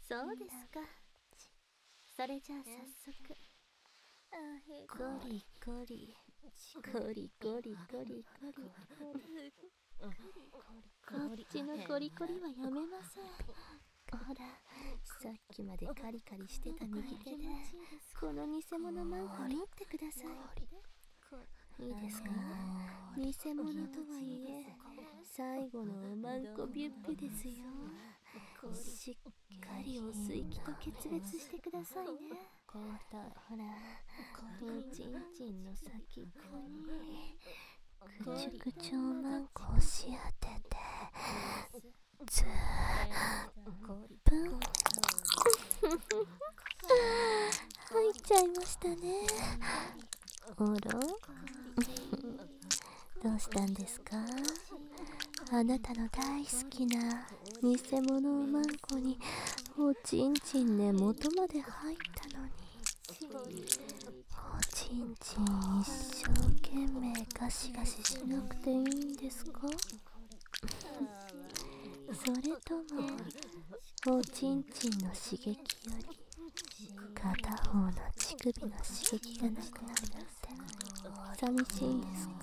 そうですか。それじゃあ早速。ゴリゴリゴリゴリゴリゴリ。こっちのゴリゴリはやめません。ほら、さっきまでカリカリしてた右手でこの偽物マンコ持ってください。いいですか？偽物とはいえ最後のおまんこビュッフェですよ。しっかりお水気と決別してくださいね。ほら、おちんちんの先っぽにぐちゅぐちゅおまんこ押し当ててずーっと入っちゃいましたね。あらどうしたんですか？あなたの大好きな偽物おまんこにおちんちん根元まで入ったのに、おちんちん一生懸命ガシガシしなくていいんですか？それともおちんちんの刺激より片方の乳首の刺激がなくなるって寂しいんですか？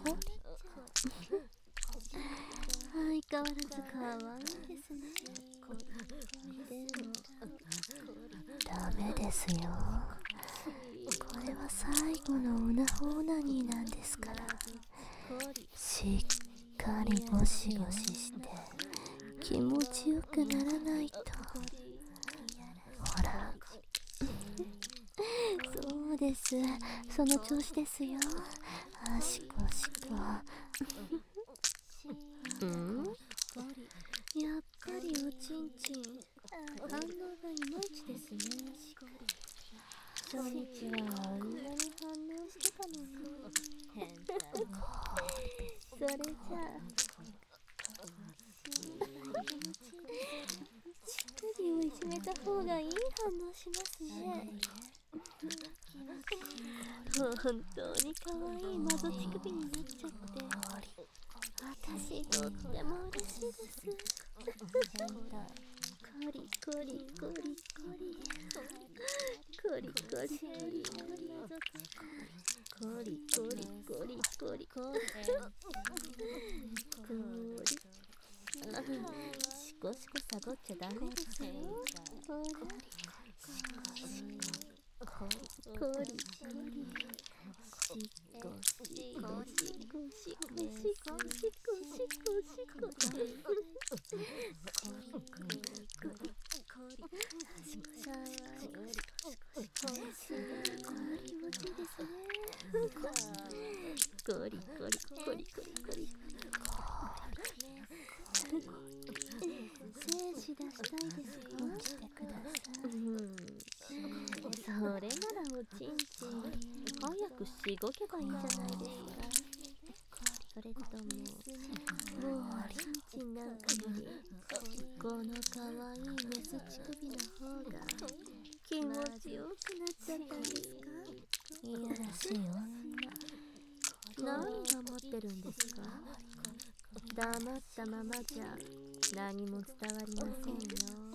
相変わらず可愛いですね。でもダメですよ。これは最後のオナホオナニーなんですから、しっかりゴシゴシして気持ちよくならないと。ほらそうです、その調子ですよ。あしこしこやっぱりおちんちん反応がいまいちですね。初日はあんなに反応してたのに。それじゃあ乳首をいじめた方がいい反応しますね。本当に可愛い謎乳首になっちゃって私とっても嬉しいです。コリコリコリコリコリコリコリコリコリコリコリコリシコシコサボっちゃダメですよ。ほらコリコリシコシコシコシコシコシコシコシ気持ちいいですね。コリコリコリコリコリ精子出したいですか？してください。それならおちんちん早くしごけばいいじゃないですか。それともおちんちんなんかよりこのかわいいメス乳首の方が気持ちよくなっちゃったんですか？いやらしい女、何が待ってるんですか？黙ったままじゃ何も伝わりませんよ。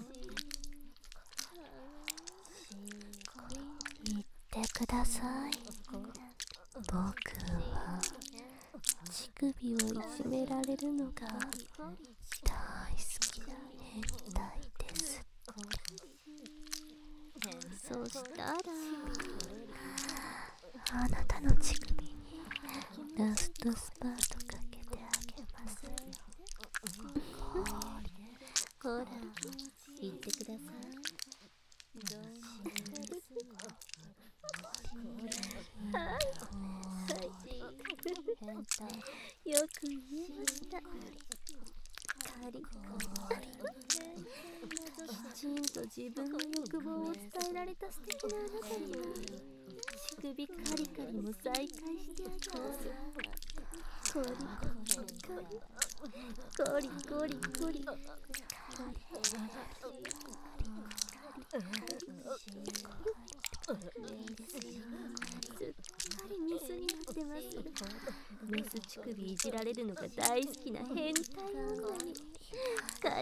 言ってください。僕は乳首をいじめられるのが大好きな変態です。そしたらあなたの乳首にラストスパートかけてあげますよ。ほら言ってください。よく言えました。カリコきちんと自分の欲望を伝えられた素敵なあなたには乳首カリカリも再開してあげます。コリコリコリコリコリすっかりメスになってます。メス乳首いじられるのが大好きな変態女にカ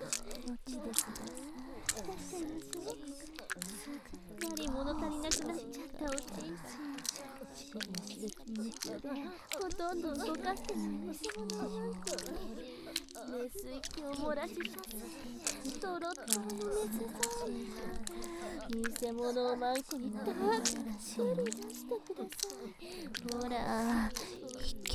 落ちてください。すっかり物足りなくなっちゃったおちんちん。刺激に夢中でほとんど動かしてない偽物のワンコ。メス息を漏らし射精。トロトロのメスゾーン。偽物をマンコにたっぷり出してください。ほら、いけ。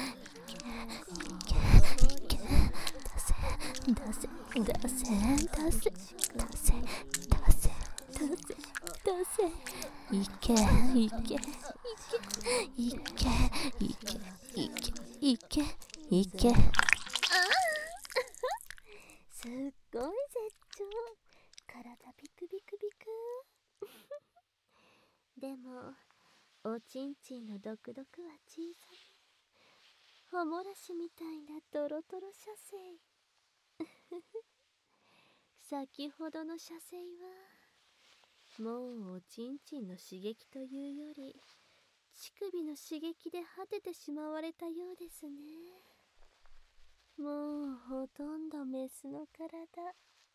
いけいけいけいけいけいけいけ。あすっごい絶頂。体ビクビクビク。でもおちんちんの毒々は小さめ。おもらしみたいなトロトロ射精。先ほどの射精はもうおちんちんの刺激というより乳首の刺激で果ててしまわれたようですね。もうほとんどメスの体。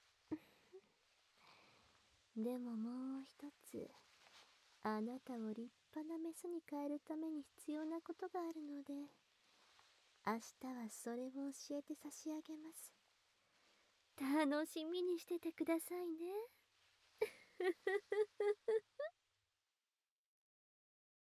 でももう一つあなたを立派なメスに変えるために必要なことがあるので、明日はそれを教えて差し上げます。楽しみにしててくださいね。